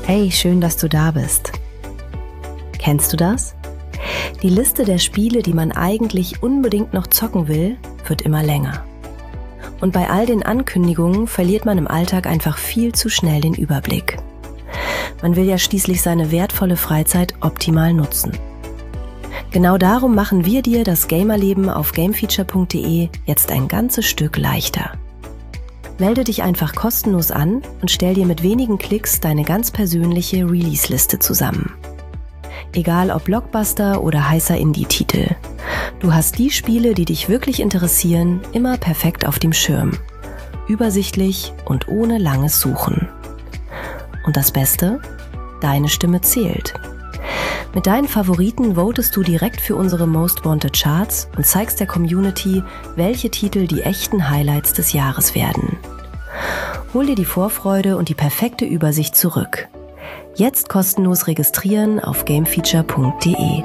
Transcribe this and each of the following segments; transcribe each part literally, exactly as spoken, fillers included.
Hey, schön, dass du da bist. Kennst du das? Die Liste der Spiele, die man eigentlich unbedingt noch zocken will, wird immer länger. Und bei all den Ankündigungen verliert man im Alltag einfach viel zu schnell den Überblick. Man will ja schließlich seine wertvolle Freizeit optimal nutzen. Genau darum machen wir dir das Gamerleben auf gamefeature punkt de jetzt ein ganzes Stück leichter. Melde dich einfach kostenlos an und stell dir mit wenigen Klicks deine ganz persönliche Release-Liste zusammen. Egal ob Blockbuster oder heißer Indie-Titel. Du hast die Spiele, die dich wirklich interessieren, immer perfekt auf dem Schirm. Übersichtlich und ohne langes Suchen. Und das Beste? Deine Stimme zählt. Mit deinen Favoriten votest du direkt für unsere Most Wanted Charts und zeigst der Community, welche Titel die echten Highlights des Jahres werden. Hol dir die Vorfreude und die perfekte Übersicht zurück. Jetzt kostenlos registrieren auf gamefeature punkt de.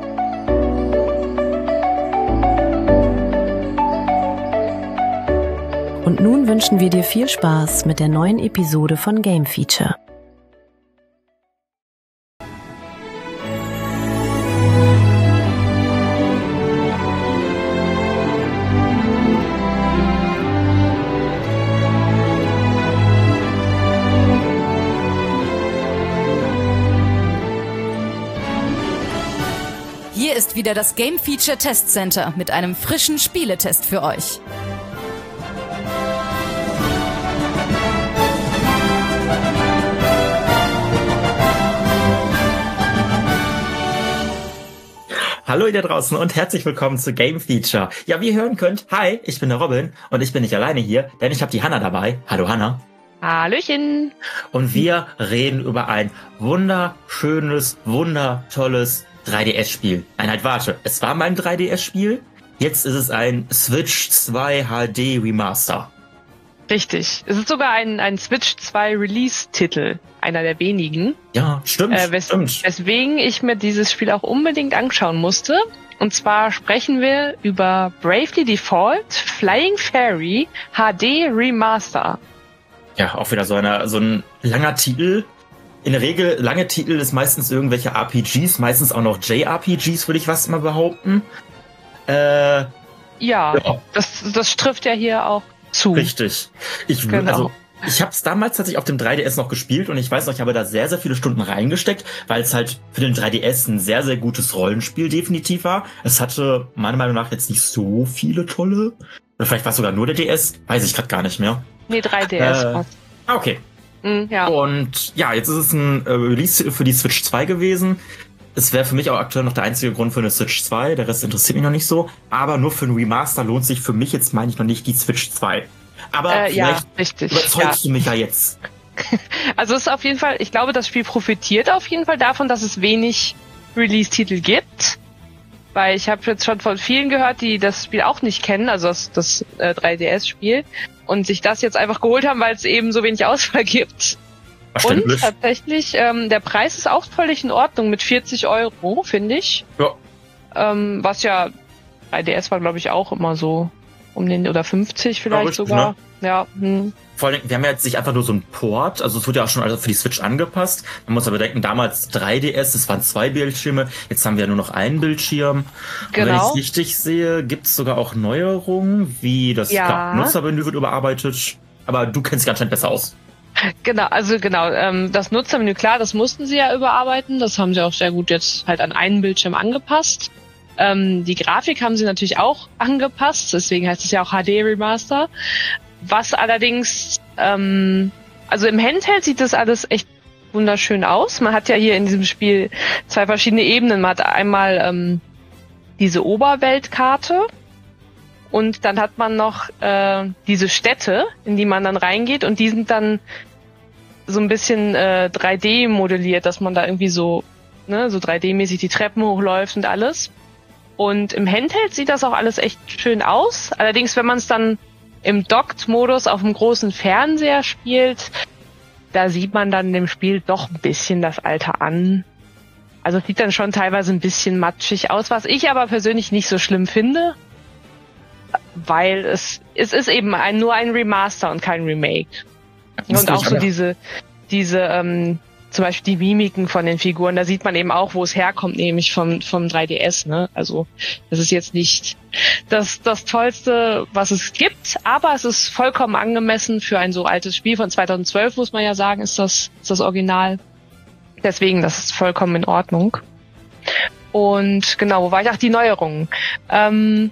Und nun wünschen wir dir viel Spaß mit der neuen Episode von Game Feature. Hier ist wieder das Game Feature Test Center mit einem frischen Spieletest für euch. Hallo ihr da draußen und herzlich willkommen zu Game Feature. Ja, wie ihr hören könnt, hi, ich bin der Robin und ich bin nicht alleine hier, denn ich habe die Hanna dabei. Hallo Hanna. Hallöchen. Und wir reden über ein wunderschönes, wundertolles drei D S-Spiel. Nein, halt, warte. Es war mal ein drei D S-Spiel. Jetzt ist es ein Switch zwei H D Remaster. Richtig. Es ist sogar ein, ein Switch zwei Release-Titel. Einer der wenigen. Ja, stimmt, äh, wes- stimmt. Weswegen ich mir dieses Spiel auch unbedingt anschauen musste. Und zwar sprechen wir über Bravely Default Flying Fairy H D Remaster. Ja, auch wieder so, eine, so ein langer Titel. In der Regel, lange Titel ist meistens irgendwelche R P Gs, meistens auch noch J R P Gs, würde ich was mal behaupten. Äh, Ja, ja. Das, das trifft ja hier auch zu. Richtig. Ich, Genau. also, ich habe es damals tatsächlich auf dem drei D S noch gespielt und ich weiß noch, ich habe da sehr, sehr viele Stunden reingesteckt, weil es halt für den drei D S ein sehr, sehr gutes Rollenspiel definitiv war. Es hatte meiner Meinung nach jetzt nicht so viele tolle, oder vielleicht war es sogar nur der D S, weiß ich gerade gar nicht mehr. Nee, drei D S. Äh, ah, okay. Mhm, ja. Und ja, jetzt ist es ein äh, Release für die Switch zwei gewesen. Es wäre für mich auch aktuell noch der einzige Grund für eine Switch zwei. Der Rest interessiert mich noch nicht so. Aber nur für einen Remaster lohnt sich für mich jetzt, meine ich, noch nicht die Switch zwei. Aber Äh, ja, vielleicht richtig. überzeugst Ja. du mich ja jetzt. Also es ist auf jeden Fall, ich glaube, das Spiel profitiert auf jeden Fall davon, dass es wenig Release-Titel gibt. Weil ich habe jetzt schon von vielen gehört, die das Spiel auch nicht kennen, also das, das äh, drei D S-Spiel, und sich das jetzt einfach geholt haben, weil es eben so wenig Auswahl gibt. Und Verständlich. tatsächlich, ähm, der Preis ist auch völlig in Ordnung mit vierzig Euro, finde ich. Ja. Ähm, was ja, drei D S war glaube ich auch immer so um den, oder fünfzig vielleicht richtig, sogar. ne? Ja, hm. Vor allem, wir haben ja jetzt nicht einfach nur so einen Port, also es wurde ja auch schon also für die Switch angepasst. Man muss aber bedenken, damals drei D S, es waren zwei Bildschirme, jetzt haben wir ja nur noch einen Bildschirm. Und wenn ich Genau. es richtig sehe, gibt es sogar auch Neuerungen, wie das Ja. Nutzermenü wird überarbeitet. Aber du kennst dich anscheinend besser aus. Genau, also genau, ähm, das Nutzermenü, klar, das mussten sie ja überarbeiten, das haben sie auch sehr gut jetzt halt an einen Bildschirm angepasst. Ähm, die Grafik haben sie natürlich auch angepasst, deswegen heißt es ja auch H D Remaster. Was allerdings, ähm, also im Handheld sieht das alles echt wunderschön aus. Man hat ja hier in diesem Spiel zwei verschiedene Ebenen. Man hat einmal ähm, diese Oberweltkarte und dann hat man noch äh, diese Städte, in die man dann reingeht, und die sind dann so ein bisschen äh, drei D modelliert, dass man da irgendwie so, ne, so drei D-mäßig die Treppen hochläuft und alles. Und im Handheld sieht das auch alles echt schön aus. Allerdings, wenn man es dann im Docked-Modus auf dem großen Fernseher spielt, da sieht man dann dem Spiel doch ein bisschen das Alter an. Also es sieht dann schon teilweise ein bisschen matschig aus, was ich aber persönlich nicht so schlimm finde, weil es es ist eben ein, nur ein Remaster und kein Remake. Das Und auch so aber- diese diese ähm, zum Beispiel die Mimiken von den Figuren, da sieht man eben auch, wo es herkommt, nämlich vom, vom drei D S, ne? Also, das ist jetzt nicht das, das Tollste, was es gibt, aber es ist vollkommen angemessen für ein so altes Spiel von zweitausendzwölf, muss man ja sagen, ist das, ist das Original. Deswegen, das ist vollkommen in Ordnung. Und genau, wo war ich? Ach, die Neuerungen. Ähm,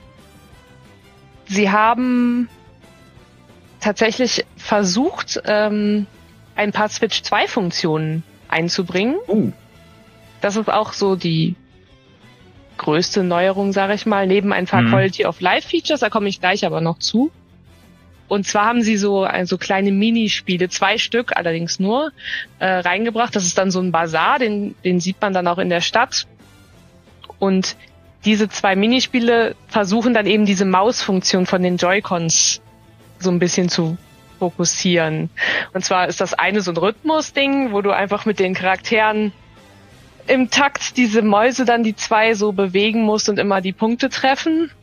sie haben tatsächlich versucht, ähm, ein paar Switch zwei Funktionen einzubringen. Uh. Das ist auch so die größte Neuerung, sage ich mal, neben ein paar mhm. Quality of Life Features, da komme ich gleich aber noch zu. Und zwar haben sie so also kleine Minispiele, zwei Stück allerdings nur, äh, reingebracht. Das ist dann so ein Bazar, den, den sieht man dann auch in der Stadt. Und diese zwei Minispiele versuchen dann eben diese Mausfunktion von den Joy-Cons so ein bisschen zu fokussieren. Und zwar ist das eine so ein Rhythmus-Ding, wo du einfach mit den Charakteren im Takt diese Mäuse dann die zwei so bewegen musst und immer die Punkte treffen.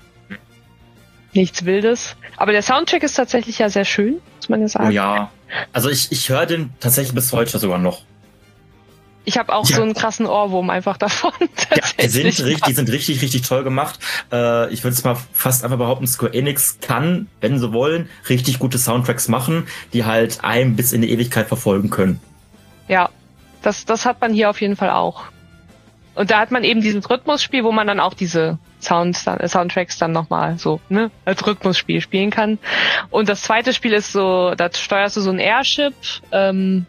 Nichts Wildes. Aber der Soundtrack ist tatsächlich ja sehr schön, muss man ja sagen. Oh ja. Also ich, ich höre den tatsächlich bis heute sogar noch. Ich habe auch ja. so einen krassen Ohrwurm einfach davon. Ja, die sind, richtig, die sind richtig, richtig toll gemacht. Äh, ich würde es mal fast einfach behaupten, Square Enix kann, wenn sie wollen, richtig gute Soundtracks machen, die halt einem bis in die Ewigkeit verfolgen können. Ja, das, das hat man hier auf jeden Fall auch. Und da hat man eben dieses Rhythmusspiel, wo man dann auch diese Sounds, äh, Soundtracks dann nochmal so ne, als Rhythmusspiel spielen kann. Und das zweite Spiel ist so, da steuerst du so ein Airship, ähm,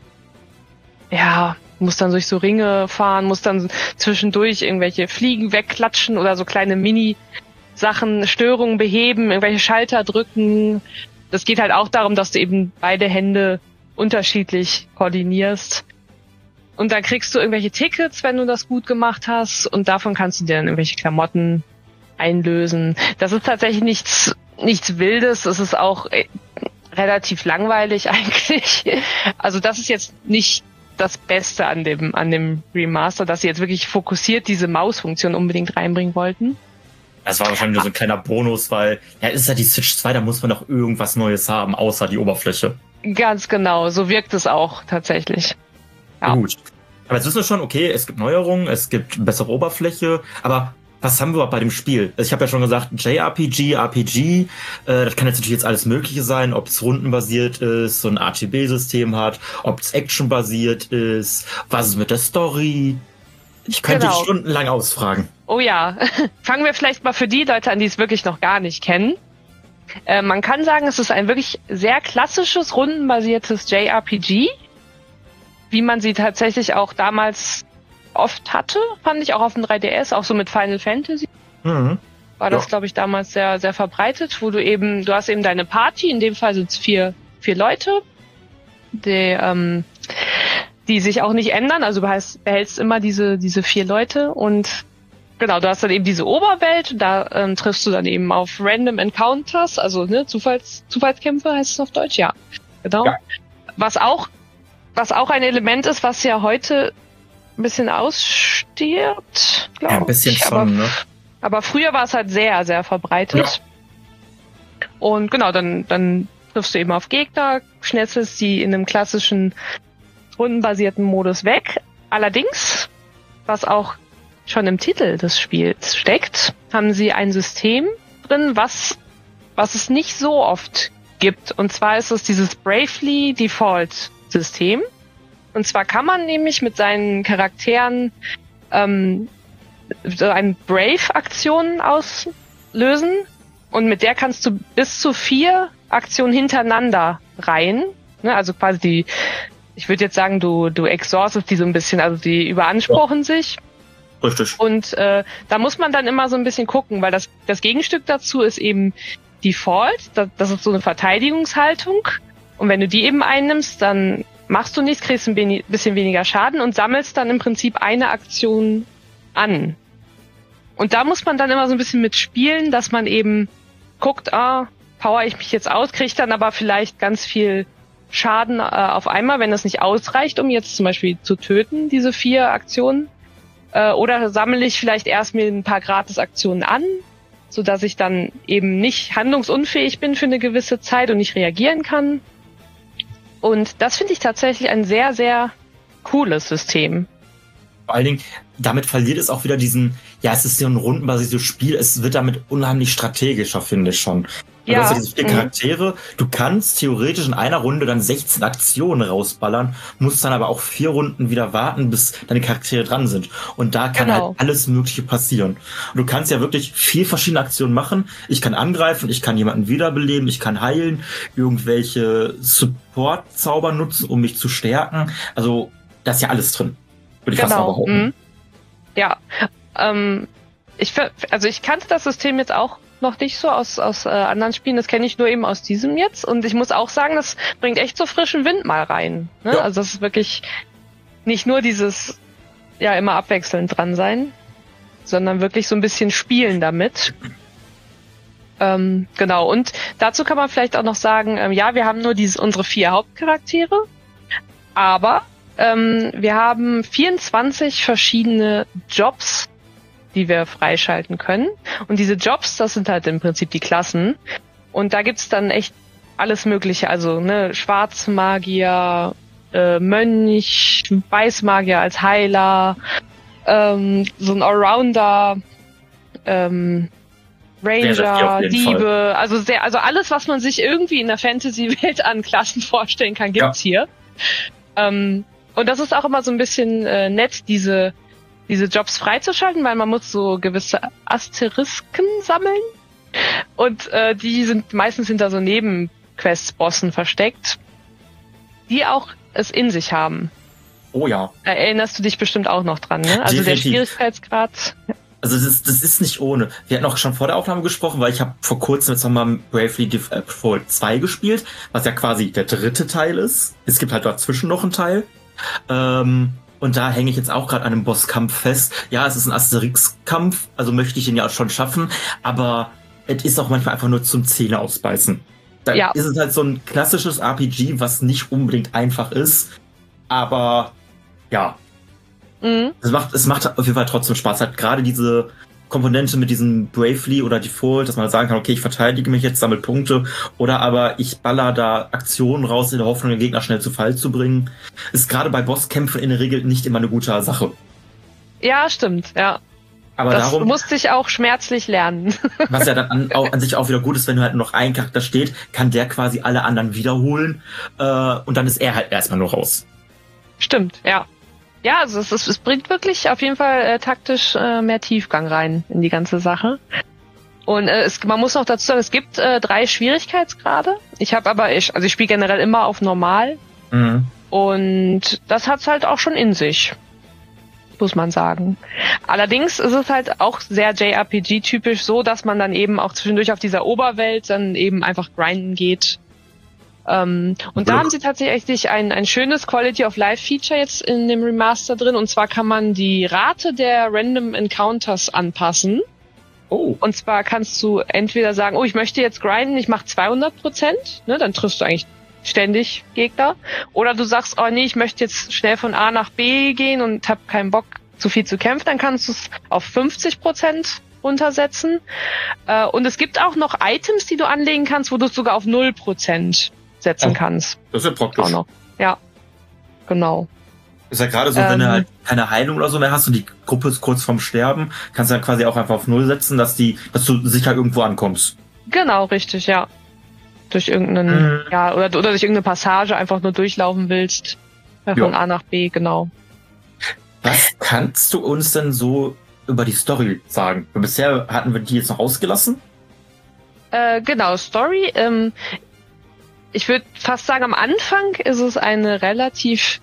ja, musst dann durch so Ringe fahren, musst dann zwischendurch irgendwelche Fliegen wegklatschen oder so kleine Mini-Sachen, Störungen beheben, irgendwelche Schalter drücken. Das geht halt auch darum, dass du eben beide Hände unterschiedlich koordinierst. Und dann kriegst du irgendwelche Tickets, wenn du das gut gemacht hast. Und davon kannst du dir dann irgendwelche Klamotten einlösen. Das ist tatsächlich nichts, nichts Wildes. Es ist auch äh, relativ langweilig eigentlich. Also das ist jetzt nicht das Beste an dem, an dem Remaster, dass sie jetzt wirklich fokussiert diese Mausfunktion unbedingt reinbringen wollten. Das war wahrscheinlich nur so ein kleiner Bonus, weil ja, ist ja die Switch zwei, da muss man doch irgendwas Neues haben, außer die Oberfläche. Ganz genau, so wirkt es auch tatsächlich. Ja. Gut. Aber jetzt wissen wir schon, okay, es gibt Neuerungen, es gibt bessere Oberfläche, aber was haben wir überhaupt bei dem Spiel? Also ich habe ja schon gesagt, J R P G, R P G, äh, das kann jetzt natürlich jetzt alles Mögliche sein, ob es rundenbasiert ist, so ein R G B-System hat, ob es actionbasiert ist, was ist mit der Story? Ich könnte genau. stundenlang ausfragen. Oh ja, fangen wir vielleicht mal für die Leute an, die es wirklich noch gar nicht kennen. Äh, man kann sagen, es ist ein wirklich sehr klassisches, rundenbasiertes J R P G, wie man sie tatsächlich auch damals oft hatte, fand ich auch auf dem drei D S, auch so mit Final Fantasy. Mhm. War das, ja. glaube ich, damals sehr, sehr verbreitet, wo du eben, du hast eben deine Party, in dem Fall sind es vier, vier Leute, die, ähm, die sich auch nicht ändern, also du behältst, behältst immer diese, diese vier Leute und genau, du hast dann eben diese Oberwelt, da ähm, triffst du dann eben auf Random Encounters, also ne, Zufalls, Zufallskämpfe heißt es auf Deutsch, ja. Genau. Ja. Was auch, was auch ein Element ist, was ja heute ein bisschen ausstirbt, glaube ich. Ja, ein bisschen ich. schon, aber, ne? aber früher war es halt sehr, sehr verbreitet. Ja. Und genau, dann, dann triffst du eben auf Gegner, schnetzelst die in einem klassischen rundenbasierten Modus weg. Allerdings, was auch schon im Titel des Spiels steckt, haben sie ein System drin, was, was es nicht so oft gibt. Und zwar ist es dieses Bravely Default System. Und zwar kann man nämlich mit seinen Charakteren ähm, so eine Brave-Aktion auslösen und mit der kannst du bis zu vier Aktionen hintereinander rein. Ne? Also quasi die, ich würde jetzt sagen, du du exhaustest die so ein bisschen, also die überanspruchen ja. sich. Richtig. Und äh, da muss man dann immer so ein bisschen gucken, weil das das Gegenstück dazu ist eben Default, das, das ist so eine Verteidigungshaltung. Und wenn du die eben einnimmst, dann machst du nichts, kriegst ein bisschen weniger Schaden und sammelst dann im Prinzip eine Aktion an. Und da muss man dann immer so ein bisschen mitspielen, dass man eben guckt, ah, power ich mich jetzt aus, kriege dann aber vielleicht ganz viel Schaden äh, auf einmal, wenn das nicht ausreicht, um jetzt zum Beispiel zu töten, diese vier Aktionen. Äh, oder sammle ich vielleicht erst mir ein paar Gratis-Aktionen an, sodass ich dann eben nicht handlungsunfähig bin für eine gewisse Zeit und nicht reagieren kann. Und das finde ich tatsächlich ein sehr, sehr cooles System. Vor allen Dingen, damit verliert es auch wieder diesen, ja, es ist so ein rundenbasiertes Spiel, es wird damit unheimlich strategischer, finde ich schon. Du Ja. hast ja diese vier Mhm. Charaktere, du kannst theoretisch in einer Runde dann sechzehn Aktionen rausballern, musst dann aber auch vier Runden wieder warten, bis deine Charaktere dran sind. Und da kann Genau. halt alles Mögliche passieren. Und du kannst ja wirklich vier verschiedene Aktionen machen. Ich kann angreifen, ich kann jemanden wiederbeleben, ich kann heilen, irgendwelche Support-Zauber nutzen, um mich zu stärken. Also, da ist ja alles drin. Würde ich fast mal behaupten. Mhm. Ja, ähm, ich ver- also ich kannte das System jetzt auch noch nicht so aus aus äh, anderen Spielen. Das kenne ich nur eben aus diesem jetzt. Und ich muss auch sagen, das bringt echt so frischen Wind mal rein. Ne? Ja. Also das ist wirklich nicht nur dieses ja immer abwechselnd dran sein, sondern wirklich so ein bisschen spielen damit. Ähm, genau. Und dazu kann man vielleicht auch noch sagen, ähm, ja, wir haben nur diese unsere vier Hauptcharaktere, aber ähm, wir haben vierundzwanzig verschiedene Jobs, die wir freischalten können. Und diese Jobs, das sind halt im Prinzip die Klassen. Und da gibt's dann echt alles Mögliche. Also ne, Schwarzmagier, äh, Mönch, Weißmagier als Heiler, ähm, so ein Allrounder, ähm, Sehr, sehr viel Ranger, auf jeden Diebe, also sehr, also alles, was man sich irgendwie in der Fantasy-Welt an Klassen vorstellen kann, gibt's hier. Ähm, und das ist auch immer so ein bisschen äh, nett, diese diese Jobs freizuschalten, weil man muss so gewisse Asterisken sammeln und äh, die sind meistens hinter so Nebenquest-Bossen versteckt, die auch es in sich haben. Oh ja. Erinnerst du dich bestimmt auch noch dran, ne? Also der Definitiv. Schwierigkeitsgrad. Also das, das ist nicht ohne. Wir hatten auch schon vor der Aufnahme gesprochen, weil ich habe vor kurzem jetzt nochmal Bravely Default zwei gespielt, was ja quasi der dritte Teil ist. Es gibt halt dazwischen noch einen Teil. Ähm, und da hänge ich jetzt auch gerade an einem Bosskampf fest. Ja, es ist ein Asterix-Kampf, also möchte ich den ja auch schon schaffen, aber es ist auch manchmal einfach nur zum Zähne ausbeißen. Da Ja. ist es halt so ein klassisches R P G, was nicht unbedingt einfach ist, aber ja, Mhm. es macht, es macht auf jeden Fall trotzdem Spaß. Hat gerade diese Komponente mit diesem Bravely oder Default, dass man sagen kann, okay, ich verteidige mich jetzt, sammle Punkte, oder aber ich baller da Aktionen raus in der Hoffnung, den Gegner schnell zu Fall zu bringen, ist gerade bei Bosskämpfen in der Regel nicht immer eine gute Sache. Ja, stimmt, ja. Aber Das darum, musste ich auch schmerzlich lernen. was ja dann an, auch, an sich auch wieder gut ist, wenn du halt noch ein Charakter steht, kann der quasi alle anderen wiederholen, äh, und dann ist er halt erstmal nur raus. Stimmt, ja. Ja, also es, es, es bringt wirklich auf jeden Fall äh, taktisch äh, mehr Tiefgang rein in die ganze Sache. Und äh, es, man muss noch dazu sagen, es gibt äh, drei Schwierigkeitsgrade. Ich habe aber, ich, also ich spiele generell immer auf normal. Mhm. Und das hat's halt auch schon in sich, muss man sagen. Allerdings ist es halt auch sehr J R P G-typisch so, dass man dann eben auch zwischendurch auf dieser Oberwelt dann eben einfach grinden geht. Ähm, und da Ja. haben sie tatsächlich ein, ein schönes Quality-of-Life-Feature jetzt in dem Remaster drin. Und zwar kann man die Rate der Random Encounters anpassen. Oh. Und zwar kannst du entweder sagen, oh, ich möchte jetzt grinden, ich mache zweihundert Prozent, ne, dann triffst du eigentlich ständig Gegner. Oder du sagst, oh nee, ich möchte jetzt schnell von A nach B gehen und hab keinen Bock, zu viel zu kämpfen, dann kannst du es auf fünfzig Prozent runtersetzen. Äh, und es gibt auch noch Items, die du anlegen kannst, wo du es sogar auf null Prozent setzen Oh. kannst. Das ist ja praktisch. Auch noch. Ja, genau. Ist ja gerade so, wenn du Ähm. halt keine Heilung oder so mehr hast und die Gruppe ist kurz vorm Sterben, kannst du dann quasi auch einfach auf Null setzen, dass die, dass du sicher irgendwo ankommst. Genau, richtig, ja. Durch irgendeinen, Mhm. ja, oder, oder durch irgendeine Passage einfach nur durchlaufen willst. Äh, Von Ja. A nach B, genau. Was kannst du uns denn so über die Story sagen? Bisher hatten wir die jetzt noch ausgelassen. Äh, genau, Story. Ähm, ich würde fast sagen, am Anfang ist es eine relativ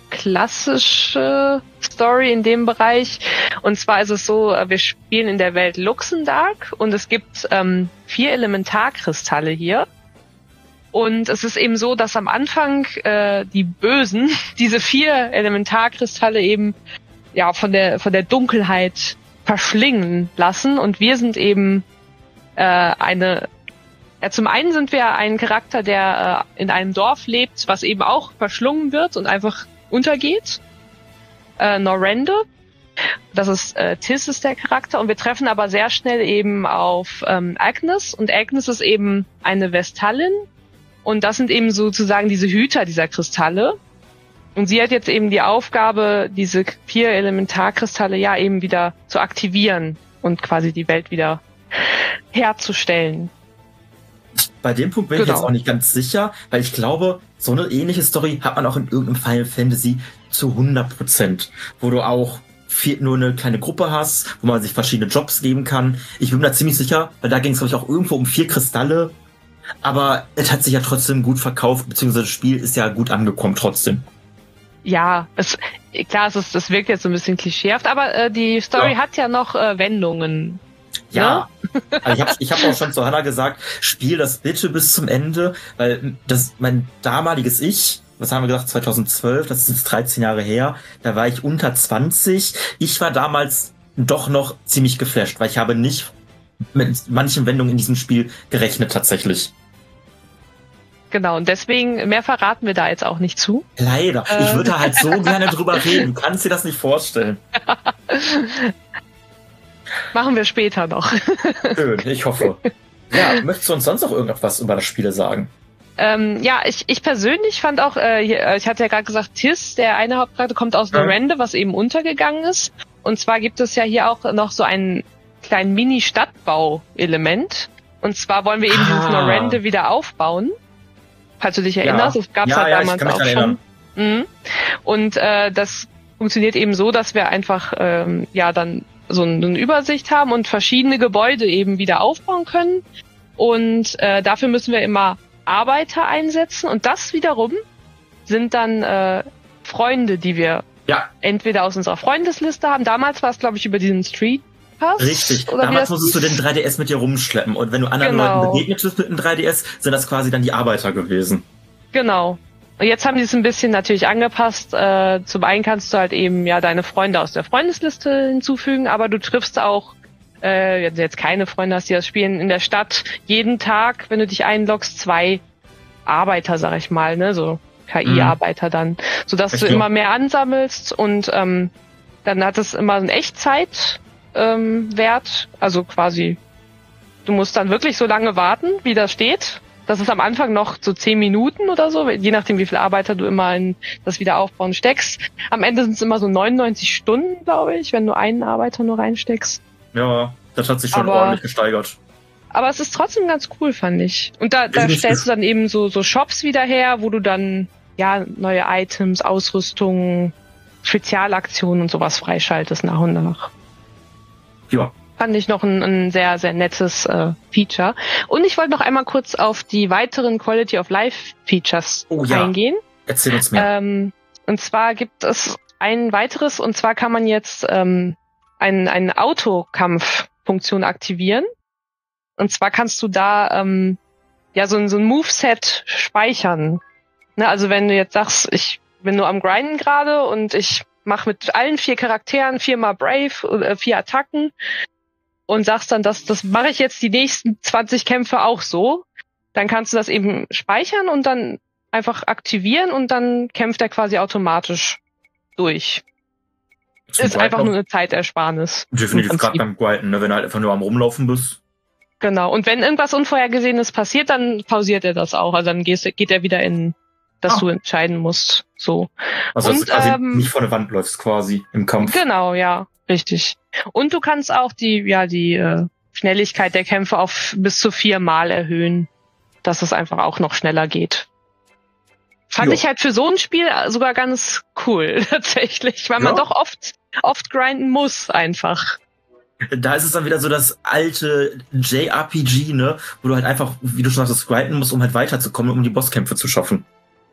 klassische Story in dem Bereich. Und zwar ist es so, wir spielen in der Welt Luxendark und es gibt ähm, vier Elementarkristalle hier. Und es ist eben so, dass am Anfang äh, die Bösen diese vier Elementarkristalle eben ja von der von der Dunkelheit verschlingen lassen. Und wir sind eben äh, eine Ja, zum einen sind wir ein Charakter, der äh, in einem Dorf lebt, was eben auch verschlungen wird und einfach untergeht. Äh, Norrende. Das ist, äh, Tis ist der Charakter und wir treffen aber sehr schnell eben auf ähm, Agnes und Agnes ist eben eine Vestallin und das sind eben sozusagen diese Hüter dieser Kristalle. Und sie hat jetzt eben die Aufgabe, diese vier Elementarkristalle ja eben wieder zu aktivieren und quasi die Welt wieder herzustellen. Bei dem Punkt bin Genau. ich jetzt auch nicht ganz sicher, weil ich glaube, so eine ähnliche Story hat man auch in irgendeinem Final Fantasy zu hundert Prozent, wo du auch viel, nur eine kleine Gruppe hast, wo man sich verschiedene Jobs geben kann. Ich bin mir da ziemlich sicher, weil da ging es, glaube ich, auch irgendwo um vier Kristalle, aber es hat sich ja trotzdem gut verkauft, beziehungsweise das Spiel ist ja gut angekommen trotzdem. Ja, es, klar, es ist, das wirkt jetzt so ein bisschen klischeehaft, aber äh, die Story Ja. hat ja noch äh, Wendungen. Ja, also ich habe ich hab auch schon zu Hannah gesagt, spiel das bitte bis zum Ende, weil das mein damaliges Ich, was haben wir gesagt, zweitausendzwölf, das ist jetzt dreizehn Jahre her, da war ich unter zwanzig. Ich war damals doch noch ziemlich geflasht, weil ich habe nicht mit manchen Wendungen in diesem Spiel gerechnet tatsächlich. Genau, und deswegen, mehr verraten wir da jetzt auch nicht zu. Leider. Äh. Ich würde halt so gerne drüber reden. Du kannst dir das nicht vorstellen. Machen wir später noch. Schön, ich hoffe. Ja, möchtest du uns sonst noch irgendwas über das Spiel sagen? ähm, ja, ich, ich persönlich fand auch, äh, hier, ich hatte ja gerade gesagt, Tis, der eine Hauptcharakter, kommt aus Ja. Norende, was eben untergegangen ist. Und zwar gibt es ja hier auch noch so einen kleinen Mini-Stadtbau-Element. Und zwar wollen wir eben Ah. dieses Norende wieder aufbauen. Falls du dich erinnerst, das gab es Ja, ja, ja, ich damals kann mich auch daran schon. Mhm. Und äh, das funktioniert eben so, dass wir einfach ähm, ja dann so eine Übersicht haben und verschiedene Gebäude eben wieder aufbauen können. Und äh, dafür müssen wir immer Arbeiter einsetzen. Und das wiederum sind dann äh, Freunde, die wir Ja, entweder aus unserer Freundesliste haben. Damals war es, glaube ich, über diesen Street Pass. richtig. Oder wie Damals das musstest du hieß. den drei D S mit dir rumschleppen. Und wenn du anderen Genau. Leuten begegnet bist mit dem drei D S, sind das quasi dann die Arbeiter gewesen. Genau. Und jetzt haben die es ein bisschen natürlich angepasst. Äh, zum einen kannst du halt eben ja deine Freunde aus der Freundesliste hinzufügen, aber du triffst auch, äh, wenn du jetzt keine Freunde hast, die das spielen, in der Stadt jeden Tag, wenn du dich einloggst, zwei Arbeiter, sag ich mal, ne, so K I-Arbeiter dann, sodass du Verstehe. immer mehr ansammelst und ähm, dann hat es immer einen Echtzeit ähm, Wert, also quasi, du musst dann wirklich so lange warten, wie das steht. Das ist am Anfang noch so zehn Minuten oder so, je nachdem, wie viele Arbeiter du immer in das Wiederaufbauen steckst. Am Ende sind es immer so neunundneunzig Stunden, glaube ich, wenn du einen Arbeiter nur reinsteckst. Ja, das hat sich schon Aber- ordentlich gesteigert. Aber es ist trotzdem ganz cool, fand ich. Und da, da Definitiv. stellst du dann eben so, so Shops wieder her, wo du dann ja neue Items, Ausrüstung, Spezialaktionen und sowas freischaltest nach und nach. Ja, Fand ich noch ein, ein sehr, sehr nettes äh, Feature. Und ich wollte noch einmal kurz auf die weiteren Quality of Life Features Oh ja. eingehen. erzähl uns mehr. Ähm, und zwar gibt es ein weiteres, und zwar kann man jetzt ähm, ein, eine Autokampffunktion aktivieren. Und zwar kannst du da ähm, ja so ein, so ein Moveset speichern. Ne, also wenn du jetzt sagst, ich bin nur am Grinden gerade und ich mache mit allen vier Charakteren viermal Brave, äh, vier Attacken und sagst dann, das, das mache ich jetzt die nächsten zwanzig Kämpfe auch so, dann kannst du das eben speichern und dann einfach aktivieren und dann kämpft er quasi automatisch durch. Zum Ist einfach Grinden- nur eine Zeitersparnis. Definitiv im gerade Prinzip. beim Grinden, ne? Wenn du halt einfach nur am Rumlaufen bist. Genau. Und wenn irgendwas Unvorhergesehenes passiert, dann pausiert er das auch. Also dann gehst, geht er wieder in, dass Ah. du entscheiden musst. So. Also dass Und, du quasi ähm, nicht vor eine Wand läufst quasi im Kampf. Genau, ja, richtig. Und du kannst auch die, ja, die äh, Schnelligkeit der Kämpfe auf bis zu viermal erhöhen, dass es einfach auch noch schneller geht. Fand Jo. ich halt für so ein Spiel sogar ganz cool, tatsächlich, weil man Ja. doch oft, oft grinden muss einfach. Da ist es dann wieder so das alte J R P G, ne? Wo du halt einfach, wie du schon sagst, grinden musst, um halt weiterzukommen, um die Bosskämpfe zu schaffen.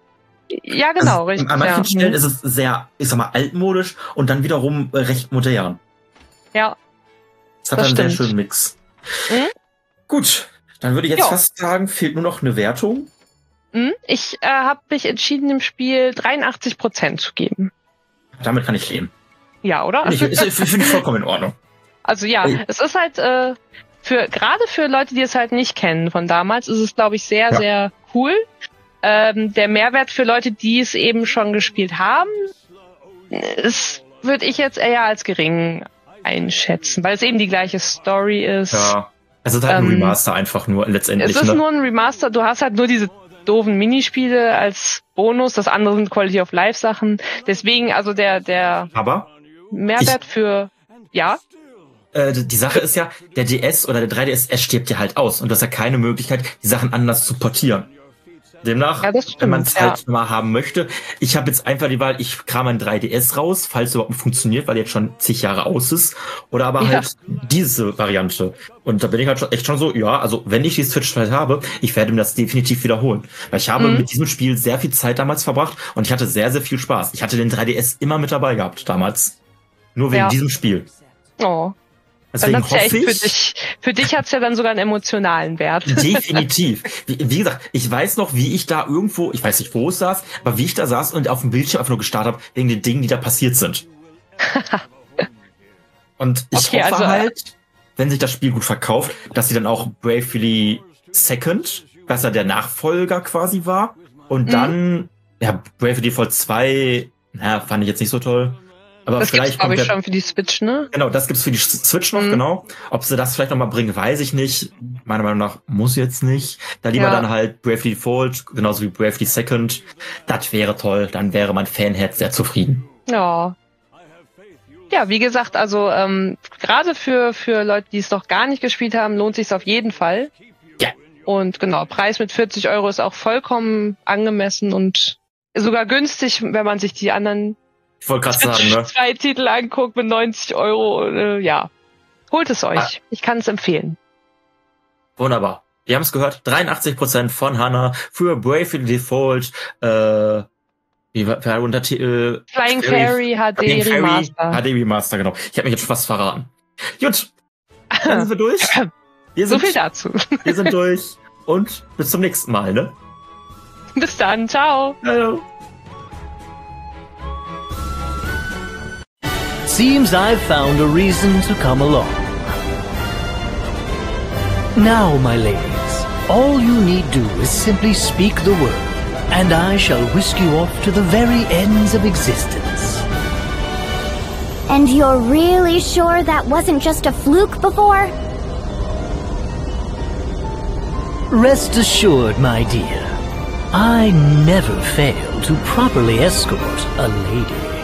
Ja, genau, also, richtig. An manchen ja. Stellen ist es sehr, ich sag mal, altmodisch und dann wiederum äh, recht modern. Ja, Das hat Das einen sehr stimmt. schönen Mix. Mhm. Gut, dann würde ich jetzt Ja. fast sagen, fehlt nur noch eine Wertung. Hm, ich äh, habe mich entschieden, dem Spiel dreiundachtzig Prozent zu geben. Damit kann ich leben. Ja, oder? Finde ich, ist- finde ich vollkommen in Ordnung. Also ja, Ey. es ist halt äh, für gerade für Leute, die es halt nicht kennen von damals, ist es, glaube ich, sehr, Ja. sehr cool. Ähm, der Mehrwert für Leute, die es eben schon gespielt haben, ist, würde ich jetzt eher als gering einschätzen, weil es eben die gleiche Story ist. Ja. Also es ist halt ein Ähm, Remaster einfach nur letztendlich. Es ist ne? nur ein Remaster, du hast halt nur diese doofen Minispiele als Bonus. Das andere sind Quality of Life Sachen. Deswegen, also der, der Aber Mehrwert ich, für, ja. Äh, die Sache ist ja, der D S oder der drei D S, er stirbt ja halt aus und du hast ja keine Möglichkeit, die Sachen anders zu portieren. Demnach, ja, stimmt, wenn man es ja. halt mal haben möchte, ich habe jetzt einfach die Wahl, ich kram ein drei D S raus, falls es überhaupt funktioniert, weil jetzt schon zig Jahre aus ist, oder aber Ja. halt diese Variante. Und da bin ich halt schon, echt schon so, ja, also wenn ich die Switch halt habe, ich werde mir das definitiv wiederholen. Weil ich habe Mhm. mit diesem Spiel sehr viel Zeit damals verbracht und ich hatte sehr, sehr viel Spaß. Ich hatte den drei D S immer mit dabei gehabt damals. Nur wegen Ja. diesem Spiel. Oh. Deswegen Dann hat's ja echt hoffe für ich, dich, für dich hat's ja dann sogar einen emotionalen Wert. definitiv. Wie, wie gesagt, ich weiß noch, wie ich da irgendwo, ich weiß nicht, wo es saß, aber wie ich da saß und auf dem Bildschirm einfach nur gestarrt habe, wegen den Dingen, die da passiert sind. Und ich Okay, hoffe also, halt, wenn sich das Spiel gut verkauft, dass sie dann auch Bravely Second, was ja der Nachfolger quasi war, und Mhm. dann, ja, Bravely Default zwei, na, fand ich jetzt nicht so toll. Aber Das gibt's, vielleicht glaube kommt ich, der, schon für die Switch, ne? Genau, das gibt's für die Switch noch, Mhm. genau. Ob sie das vielleicht noch mal bringen, weiß ich nicht. Meiner Meinung nach muss jetzt nicht. Da lieber Ja. dann halt Bravely Default, genauso wie Bravely Second. Das wäre toll. Dann wäre mein Fanherz sehr zufrieden. Ja. Ja, wie gesagt, also ähm, gerade für für Leute, die es noch gar nicht gespielt haben, lohnt sich's auf jeden Fall. Ja. Und genau, Preis mit vierzig Euro ist auch vollkommen angemessen und sogar günstig, wenn man sich die anderen Ich wollte gerade sagen, ne? zwei Titel anguckt mit neunzig Euro. Äh, ja, holt es euch. Ah. Ich kann es empfehlen. Wunderbar. Wir haben es gehört. dreiundachtzig Prozent von Hannah für Bravely Default. Äh, wie war der Untertitel? Flying Fairy H D Flying Fairy Remaster. H D Remaster, genau. Ich habe mich jetzt fast verraten. Gut. Dann sind wir durch. Wir So sind, viel dazu. wir sind durch. Und bis zum nächsten Mal, ne? Bis dann. Ciao. Hallo. Seems I've found a reason to come along. Now, my ladies, all you need do is simply speak the word, and I shall whisk you off to the very ends of existence. And you're really sure that wasn't just a fluke before? Rest assured, my dear, I never fail to properly escort a lady.